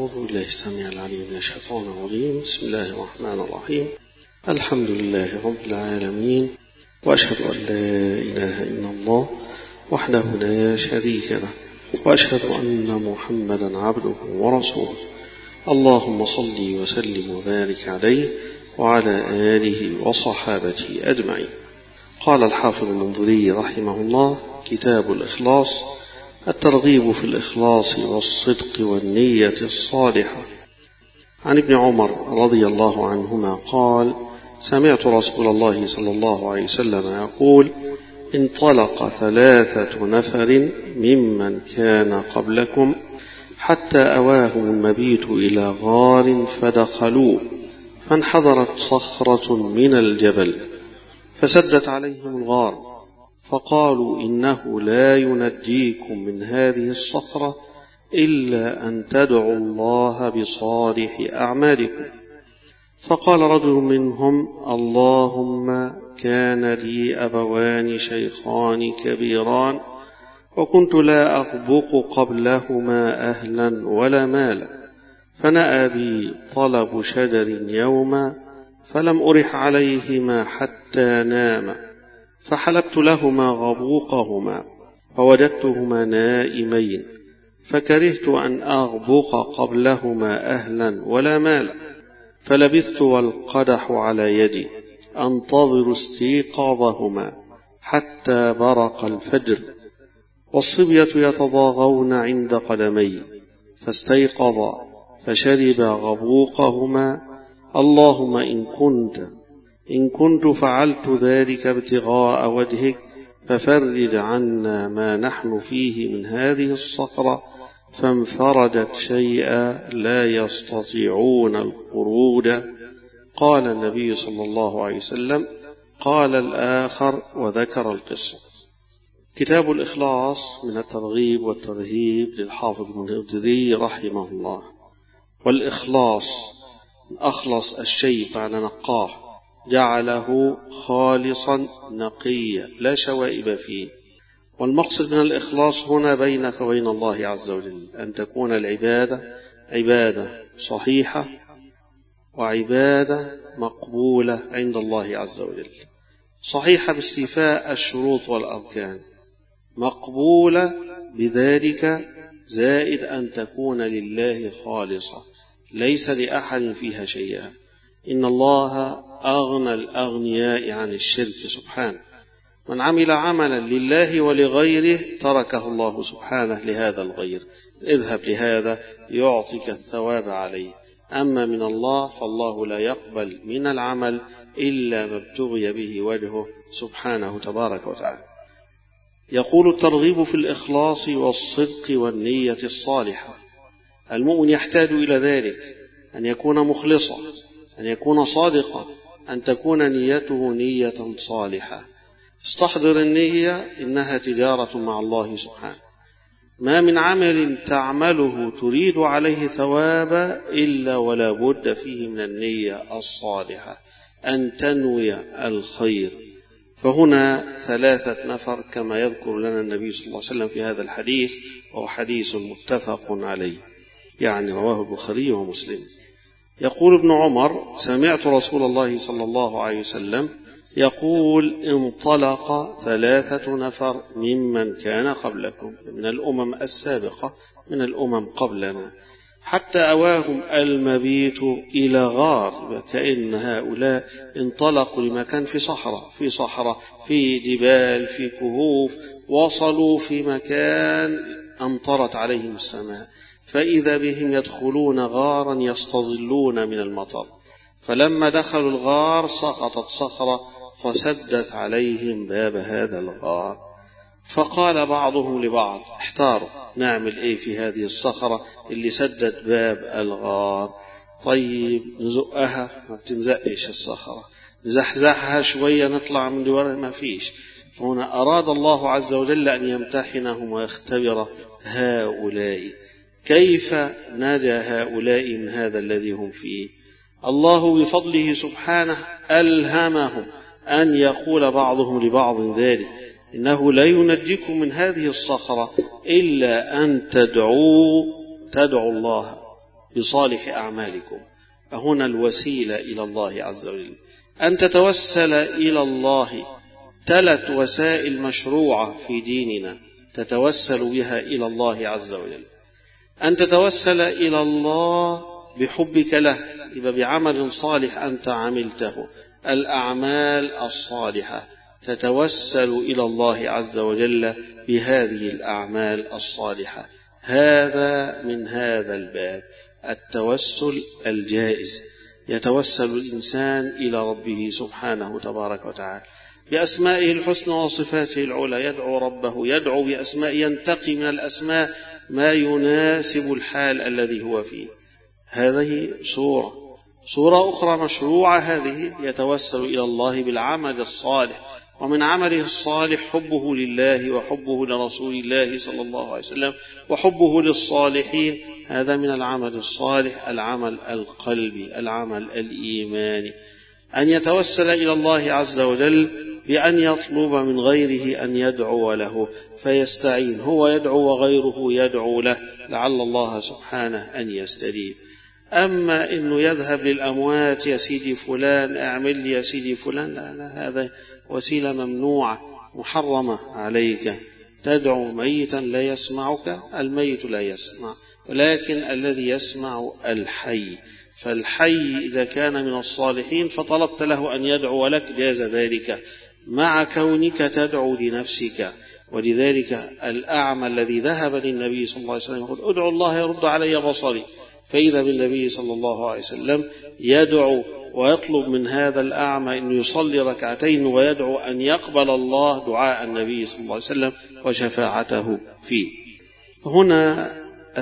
أعوذ بالله السميع العليم من الشيطان الرجيم. بسم الله الرحمن الرحيم. الحمد لله رب العالمين، وأشهد أن لا إله إلا الله وحده لا شريك له، وأشهد أن محمدا عبده ورسوله. اللهم صل وسلم وبارك عليه وعلى آله وصحابته أجمعين. قال الحافظ المنذري رحمه الله: كتاب الإخلاص، الترغيب في الإخلاص والصدق والنية الصالحة. عن ابن عمر رضي الله عنهما قال: سمعت رسول الله صلى الله عليه وسلم يقول: انطلق 3 نفر ممن كان قبلكم حتى أواهم المبيت إلى غار فدخلوه، فانحدرت صخرة من الجبل فسدت عليهم الغار، فقالوا: إنه لا ينجيكم من هذه الصخرة إلا أن تدعوا الله بصالح أعمالكم. فقال رجل منهم: اللهم كان لي أبوان شيخان كبيران، وكنت لا أغبق قبلهما أهلا ولا مالا، فنأى بي طلب شجر يوما فلم أرح عليهما حتى ناما، فحلبت لهما غبوقهما فوجدتهما نائمين، فكرهت أن أغبق قبلهما أهلا ولا مالا، فلبثت والقدح على يدي أنتظر استيقاظهما حتى برق الفجر، والصبية يتضاغون عند قدمي، فاستيقظا فشربا غبوقهما. اللهم إن كنت فعلت ذلك ابتغاء وجهك ففرج عنا ما نحن فيه من هذه الصخرة، فانفرجت شيئا لا يستطيعون الخروج. قال النبي صلى الله عليه وسلم: قال الآخر، وذكر القصة. كتاب الإخلاص من الترغيب والترهيب للحافظ المنذري رحمه الله. والإخلاص أخلص الشيء بعد نقاه، جعله خالصا نقيا لا شوائب فيه. والمقصد من الإخلاص هنا بينك وبين الله عز وجل أن تكون العبادة عبادة صحيحة وعبادة مقبولة عند الله عز وجل، صحيحة باستيفاء الشروط والأركان، مقبولة بذلك، زائد أن تكون لله خالصة ليس لأحد فيها شيئا. إن الله أغنى الأغنياء عن الشرك سبحانه. من عمل عملا لله ولغيره تركه الله سبحانه لهذا الغير، اذهب لهذا يعطيك الثواب عليه. أما من الله فالله لا يقبل من العمل إلا ما ابتغي به وجهه سبحانه تبارك وتعالى. يقول: الترغيب في الإخلاص والصدق والنية الصالحة. المؤمن يحتاج إلى ذلك، أن يكون مخلصا، أن يكون صادقا، أن تكون نيته نية صالحة. استحضر النية، إنها تجارة مع الله سبحانه. ما من عمل تعمله تريد عليه ثوابا إلا ولا بد فيه من النية الصالحة، أن تنوي الخير. فهنا 3 نفر كما يذكر لنا النبي صلى الله عليه وسلم في هذا الحديث، وهو حديث متفق عليه، يعني رواه البخاري ومسلم. يقول ابن عمر: سمعت رسول الله صلى الله عليه وسلم يقول: انطلق 3 نفر ممن كان قبلكم، من الأمم السابقة، من الأمم قبلنا، حتى أواهم المبيت إلى غار. كأن هؤلاء انطلقوا لمكان في صحراء، في جبال، في كهوف، وصلوا في مكان أمطرت عليهم السماء، فإذا بهم يدخلون غارا يستظلون من المطر. فلما دخلوا الغار سقطت صخرة فسدت عليهم باب هذا الغار. فقال بعضهم لبعض: احتاروا، نعمل ايه في هذه الصخرة اللي سدت باب الغار؟ طيب نزقها، ما بتنزقش الصخرة، نزحزحها شوية نطلع من دورها، ما فيش. فهنا أراد الله عز وجل أن يمتحنهم ويختبر هؤلاء، كيف نجا هؤلاء من هذا الذي هم فيه. الله بفضله سبحانه ألهمهم أن يقول بعضهم لبعض ذلك: إنه لا ينجيكم من هذه الصخرة إلا أن تدعوا الله بصالح أعمالكم. فهنا الوسيلة إلى الله عز وجل. أن تتوسل إلى الله 3 وسائل مشروعة في ديننا تتوسل بها إلى الله عز وجل. أن تتوسل إلى الله بحبك له، يبقى بعمل صالح أنت عملته، الأعمال الصالحة تتوسل إلى الله عز وجل بهذه الأعمال الصالحة. هذا من هذا الباب التوسل الجائز. يتوسل الإنسان إلى ربه سبحانه تبارك وتعالى بأسمائه الحسنى وصفاته العلى، يدعو ربه، يدعو بأسماء، ينتقي من الأسماء ما يناسب الحال الذي هو فيه. هذه صورة أخرى مشروعة، هذه يتوسل إلى الله بالعمل الصالح، ومن عمله الصالح حبه لله وحبه لرسول الله صلى الله عليه وسلم وحبه للصالحين. هذا من العمل الصالح، العمل القلبي، العمل الإيماني. أن يتوسل إلى الله عز وجل بأن يطلب من غيره أن يدعو له فيستعين، هو يدعو وغيره يدعو له لعل الله سبحانه أن يستجيب. أما إنه يذهب للأموات، يا سيدي فلان اعمل لي يا سيدي فلان، لا، هذا وسيلة ممنوعة محرمة عليك. تدعو ميتا لا يسمعك، الميت لا يسمع، ولكن الذي يسمع الحي. فالحي إذا كان من الصالحين فطلبت له أن يدعو لك جاز ذلك مع كونك تدعو لنفسك. ولذلك الأعمى الذي ذهب للنبي صلى الله عليه وسلم يقول ادعو الله يرد علي بصري، فإذا بالنبي صلى الله عليه وسلم يدعو ويطلب من هذا الأعمى أن يصلي 2 ويدعو أن يقبل الله دعاء النبي صلى الله عليه وسلم وشفاعته فيه. هنا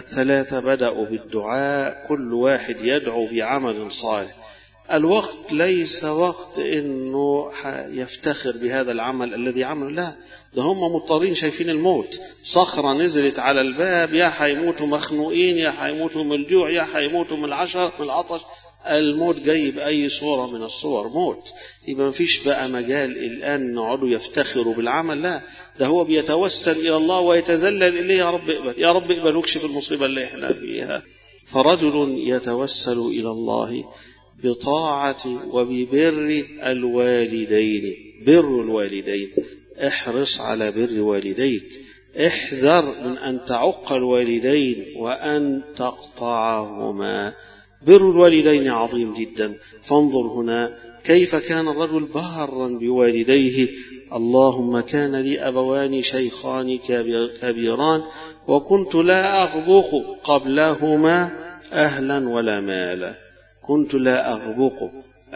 3 بدأوا بالدعاء، كل واحد يدعو بعمل صالح. الوقت ليس وقت أنه يفتخر بهذا العمل الذي عمله، لا، ده هم مضطرين، شايفين الموت، صخرة نزلت على الباب، يا حيموتوا مخنوقين، يا حيموتوا من الجوع، يا حيموتوا من العطش. الموت جاي بأي صورة من الصور، موت. يبقى ما فيش بقى مجال الآن نقعدوا يفتخروا بالعمل، لا، ده هو بيتوسل إلى الله ويتذلل إليه، يا رب اقبل، يا رب اقبل واكشف المصيبة اللي احنا فيها. فرجل يتوسل إلى الله بطاعة وببر الوالدين. بر الوالدين، احرص على بر والديك، احذر من أن تعق الوالدين وأن تقطعهما. بر الوالدين عظيم جدا. فانظر هنا كيف كان الرجل بارا بوالديه. اللهم كان لي أبوان شيخان كبيران وكنت لا أغبق قبلهما أهلا ولا مالا. كنت لا أغبق،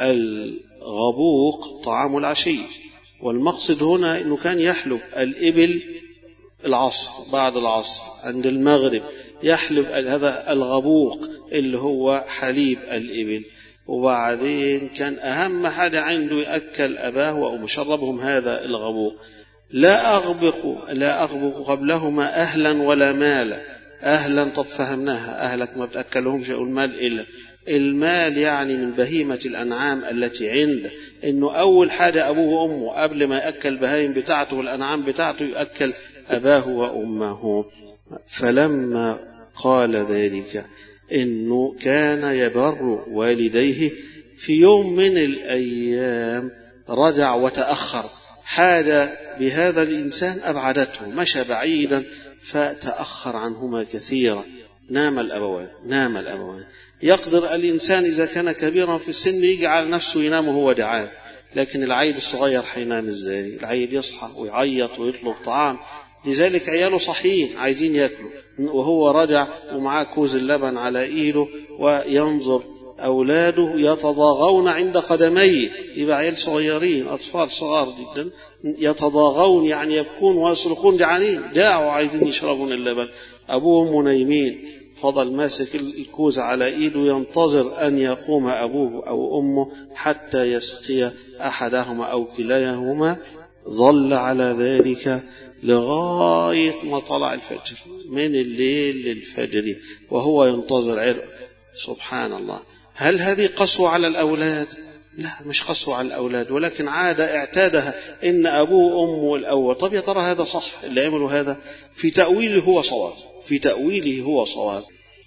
الغبوق طعام العشي، والمقصد هنا أنه كان يحلب الإبل العصر، بعد العصر عند المغرب يحلب هذا الغبوق اللي هو حليب الإبل، وبعدين كان أهم حاجة عنده يأكل أباه ومشربهم هذا الغبوق. لا أغبق قبلهما أهلا ولا مالا. أهلا طب فهمناها، أهلك ما بتأكلهم شيء، المال إلا المال يعني من بهيمة الأنعام التي عنده، إنه أول حاجة أبوه وأمه قبل ما يأكل بهايم بتاعته والأنعام بتاعته يأكل أباه وأمه. فلما قال ذلك إنه كان يبر والديه، في يوم من الأيام رجع وتأخر، حاجة بهذا الإنسان أبعدته، مشى بعيدا فتأخر عنهما كثيرا. نام الأبوان. يقدر الإنسان إذا كان كبيرا في السن يجعل نفسه ينام وهو جعان، لكن العيل الصغير حينام إزاي؟ العيل يصحى ويعيط ويطلب طعام، لذلك عياله صحيين عايزين يأكلوا، وهو رجع ومعاه كوز اللبن على إيده وينظر أولاده يتضاغون عند قدميه. يبقى عيال صغيرين، أطفال صغار جدا يتضاغون، يعني يبكون ويصرخون جعانين، جاعوا عايزين يشربون اللبن. أبوهم نايمين، فضل ماسك الكوز على إيده ينتظر أن يقوم أبوه أو أمه حتى يسقي أحدهما أو كليهما. ظل على ذلك لغاية ما طلع الفجر، من الليل للفجر وهو ينتظر عرق. سبحان الله. هل هذه قسوة على الأولاد؟ لا، مش قسوة على الأولاد، ولكن عادة اعتادها إن أبوه وأمه الأول. طب يا ترى هذا صح اللي عملوا هذا؟ في تأويله هو صواب،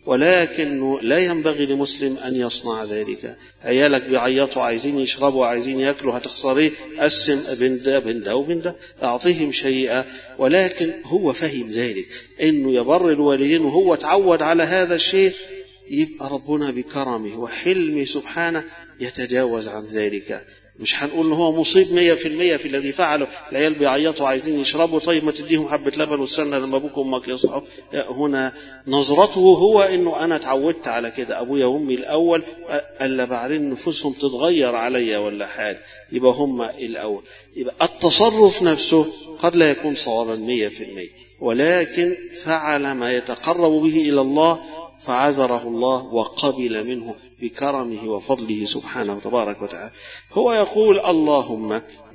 ولكن لا ينبغي لمسلم أن يصنع ذلك. عيالك بيعيطوا عايزين يشربوا عايزين يأكلوا، هتخسر ايه؟ قسم بين ده وبين ده وبين ده، أعطيهم شيئا. ولكن هو فهم ذلك إنه يبر الوالدين وهو تعود على هذا الشيء، يبقى ربنا بكرمه وحلمه سبحانه يتجاوز عن ذلك. مش هنقول إنه هو مصيب 100% في الذي فعله. العيال بيعيطوا عايزين يشربوا، طيب ما تديهم حبة لبن واستنى لما أبوك وأمك يصحوا. هنا نظرته هو إنه أنا تعودت على كده، أبويا وأمي الأول، ألا بعدين نفوسهم تتغير عليا ولا حاجة، يبقى هم الأول. يبقى التصرف نفسه قد لا يكون صوابا 100%، ولكن فعل ما يتقرب به إلى الله فعذره الله وقبل منه بكرمه وفضله سبحانه تبارك وتعالى. هو يقول اللهم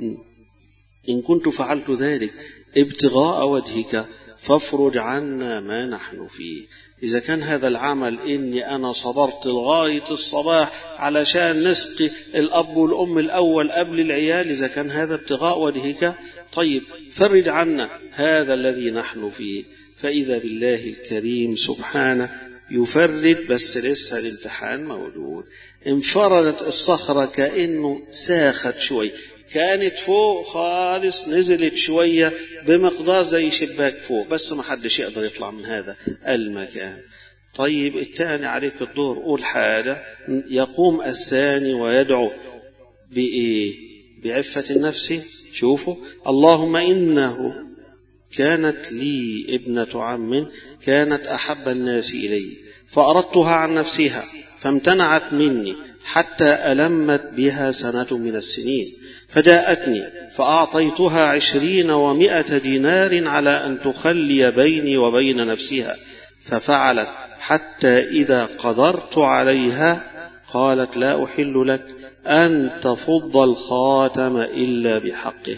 إن كنت فعلت ذلك ابتغاء وجهك فافرج عنا ما نحن فيه. إذا كان هذا العمل إني أنا صبرت لغاية الصباح علشان نسقي الأب والأم الأول قبل العيال، إذا كان هذا ابتغاء وجهك، طيب فرج عنا هذا الذي نحن فيه. فإذا بالله الكريم سبحانه يفرد، بس لسه الامتحان موجود. انفردت الصخرة كأنه ساخت شوي، كانت فوق خالص نزلت شوية بمقدار زي شباك فوق، بس ما حدش يقدر يطلع من هذا المكان. طيب الثاني عليك الدور، قول حاجة. يقوم الثاني ويدعو بإيه؟ بعفة النفس. شوفوا، اللهم إنه كانت لي ابنة عم كانت أحب الناس إلي فأردتها عن نفسها فامتنعت مني حتى ألمت بها سنة من السنين، فجاءتني فأعطيتها 20 و100 دينار على أن تخلي بيني وبين نفسها، ففعلت حتى إذا قدرت عليها قالت لا أحل لك أن تفض الخاتم إلا بحقه،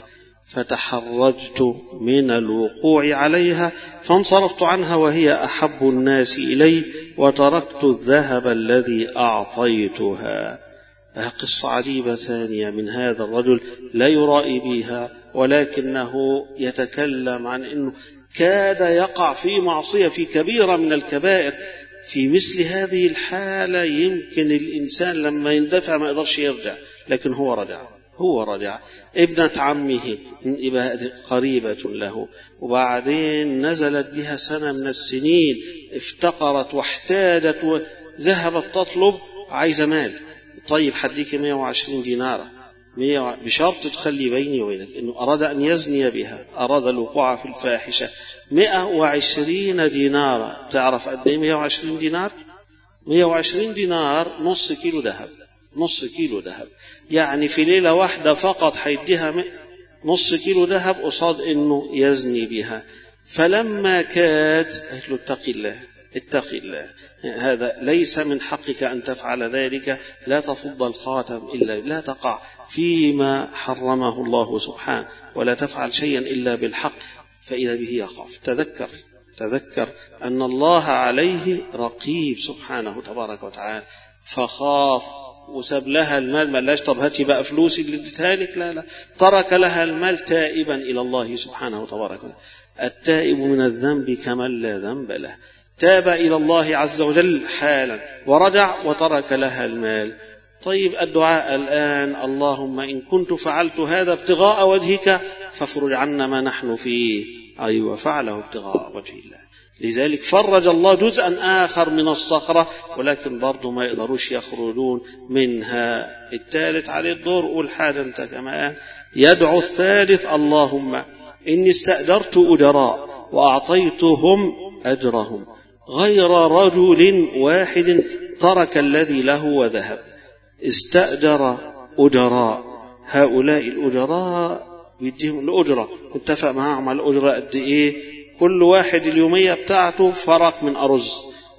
فتحرجت من الوقوع عليها فانصرفت عنها وهي أحب الناس إلي وتركت الذهب الذي أعطيتها. قصة عجيبة ثانية من هذا الرجل لا يرائي بها، ولكنه يتكلم عن أنه كاد يقع في معصية، في كبيرة من الكبائر. في مثل هذه الحالة يمكن الإنسان لما يندفع ما يقدرش يرجع، لكن هو رجع. ابنة عمه قريبة له، وبعدين نزلت بها سنة من السنين، افتقرت واحتاجت وذهبت تطلب، عايزة مال. طيب حديك 120 دينار بشرط تخلي بيني وبينك، إنه أراد أن يزني بها، أراد الوقوع في الفاحشة. 120 دينار، تعرف قد ايه 120 دينار؟ 120 دينار نص كيلو ذهب، يعني في ليلة واحدة فقط حيديها نص كيلو ذهب قصاد إنه يزني بها. فلما كاد قالت له اتق الله، هذا ليس من حقك أن تفعل ذلك، لا تفض الخاتم إلا، لا تقع فيما حرمه الله سبحانه، ولا تفعل شيئا إلا بالحق. فإذا به يخاف. تذكر أن الله عليه رقيب سبحانه تبارك وتعالى، فخاف وساب لها المال. ما لاش طب هاتي بقى فلوسي اللي اديتها لك، لا، ترك لها المال تائبا إلى الله سبحانه تبارك وتعالى. التائب من الذنب كمن لا ذنب له، تاب إلى الله عز وجل حالا ورجع وترك لها المال. طيب الدعاء الآن، اللهم إن كنت فعلت هذا ابتغاء وجهك فافرج عنا ما نحن فيه. أيوة، فعله ابتغاء وجه الله، لذلك فرج الله جزءا آخر من الصخرة، ولكن برضو ما يقدروش يخرجون منها. الثالث عليه الدور، قول حاجة أنت كمان. يدعو الثالث، اللهم إني استأجرت أجراء وأعطيتهم أجرهم غير رجل واحد ترك الذي له وذهب. استأجر أجراء، هؤلاء الأجراء بيديهم الأجرة، اتفق معهم على الأجرة قد إيه، كل واحد اليومية بتاعته فرق من أرز،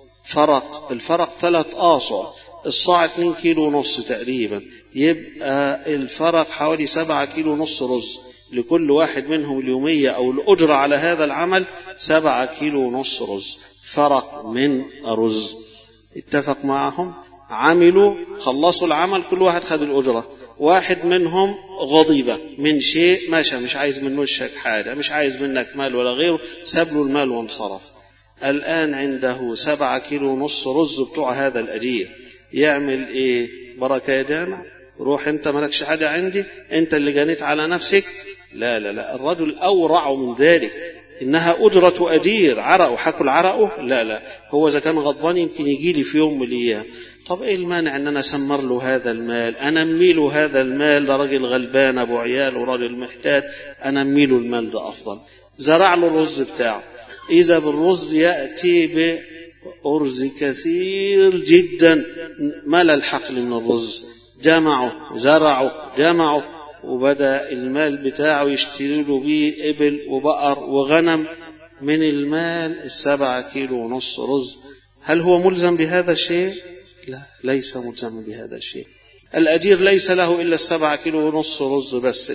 الفرق 3 آصع، الصاع 2 كيلو ونص تقريبا، يبقى الفرق حوالي 7 كيلو ونص رز لكل واحد منهم اليومية، أو الأجرة على هذا العمل 7 كيلو ونص رز، فرق من أرز. اتفق معهم، عملوا، خلصوا العمل، كل واحد خد الأجرة. واحد منهم غضيبة من شيء، ماشي، مش عايز منه الشك حاجة، مش عايز منك مال ولا غيره، ساب له المال وانصرف. الآن عنده 7 كيلو ونص رز بتوع هذا الأجير، يعمل إيه؟ بركة يا جامع، روح أنت مالكش حاجة عندي، أنت اللي جنيت على نفسك. لا لا لا، الرجل أورع من ذلك، إنها أجرة أجير، عرقه حكل عرقه. لا لا، هو إذا كان غضبان يمكن يجي لي في يوم من الأيام، طب إيه المانع أن أنا أسمر له هذا المال، أنمي له هذا المال، ده راجل غلبان أبو عيال وراجل محتاج، أنمي له المال ده أفضل. زرع له الرز بتاعه، إذا بالرز يأتي بأرز كثير جدا، ملى الحقل من الرز، جمعه زرعه جمعه، وبدأ المال بتاعه يشتري له بيه إبل وبقر وغنم من المال 7 كيلو ونص رز. هل هو ملزم بهذا الشيء؟ لا، ليس ملزم بهذا الشيء. الأجير ليس له إلا 7 كيلو ونص رز بس.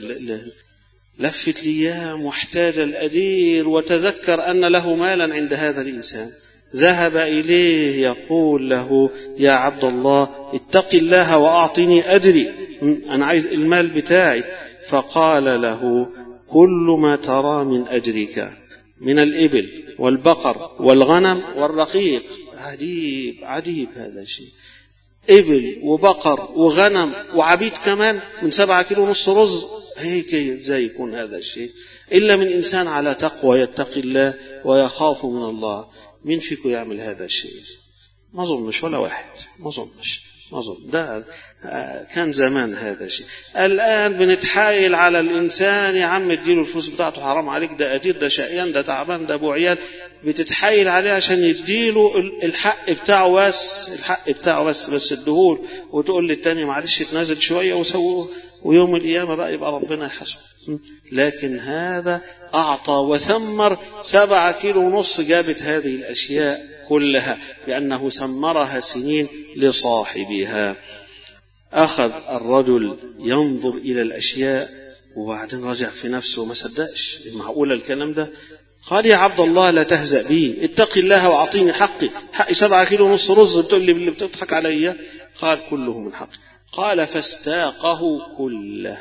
لفت الأيام واحتاج الأجير وتذكر أن له مالا عند هذا الإنسان، ذهب إليه يقول له: يا عبد الله اتق الله وأعطني أجري، أنا عايز المال بتاعي. فقال له: كل ما ترى من أجرك من الإبل والبقر والغنم والرقيق. عجيب عجيب هذا الشيء، إبل وبقر وغنم وعبيد كمان من 7 كيلو ونص رز، هيك ازاي يكون هذا الشيء؟ إلا من إنسان على تقوى يتقي الله ويخاف من الله. مين فيكم يعمل هذا الشيء؟ ما ظنش ولا واحد، ما ظن ده كان زمان هذا الشيء. الآن بنتحايل على الإنسان: يا عم اديله الفلوس بتاعته، حرام عليك، ده أجير، ده شقيان، ده تعبان، ده أبو عيال. بتتحايل عليه عشان يديله الحق بتاعه بس، الحق بتاعه بس اديهوله، وتقول للتاني معلش تنازل شوية وسوه، ويوم القيامة بقى يبقى ربنا يحاسبه. لكن هذا أعطى وثمر 7 كيلو ونص، جابت هذه الأشياء كلها لأنه ثمرها سنين لصاحبها. أخذ الرجل ينظر إلى الأشياء وبعدين رجع في نفسه وما صدقش، معقول الكلام ده؟ قال: يا عبد الله لا تهزأ بي، اتق الله وأعطيني حقي 7 كيلو ونص رز، بتقول لي اللي بتضحك علي؟ قال: كله من حقي. قال: فاستاقه كله،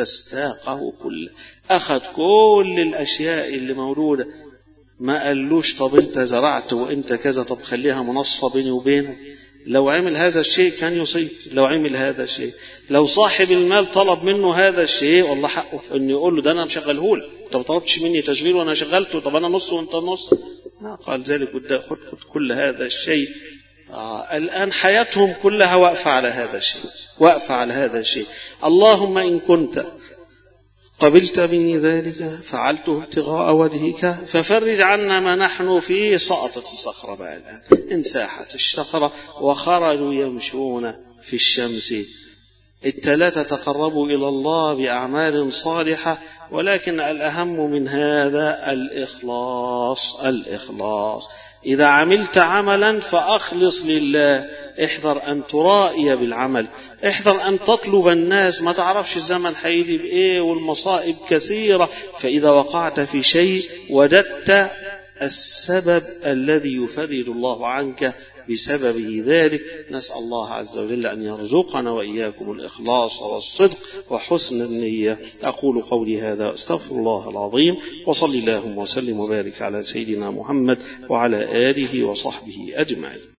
أخذ كل الأشياء اللي موجودة، ما قالوش طب أنت زرعت وأنت كذا، طب خليها منصفة بيني وبينك. لو عمل هذا الشيء كان يصيب، لو عمل هذا الشيء، لو صاحب المال طلب منه هذا الشيء والله حقه أن يقول له: ده أنا مشغله لك، أنت ما طلبتش مني تشغيل وأنا شغلته، طب أنا نص وأنت نص. ما قال ذلك، خد كل هذا الشيء. الآن حياتهم كلها واقفة على هذا الشيء، اللهم إن كنت قبلت مني ذلك فعلته ابتغاء وجهك ففرج عنا ما نحن فيه. سقطت الصخرة بقى الآن، انساحت الصخرة وخرجوا يمشون في الشمس. الثلاثة تقربوا إلى الله بأعمال صالحة، ولكن الأهم من هذا الإخلاص. إذا عملت عملا فأخلص لله، احذر أن ترائي بالعمل، احذر أن تطلب الناس، ما تعرفش الزمن هيجي بإيه والمصائب كثيرة. فإذا وقعت في شيء وجدت السبب الذي يفرج الله عنك بسببه ذلك. نسأل الله عز وجل أن يرزقنا وإياكم الإخلاص والصدق وحسن النية. أقول قولي هذا، أستغفر الله العظيم، وصل اللهم وسلم وبارك على سيدنا محمد وعلى آله وصحبه أجمعين.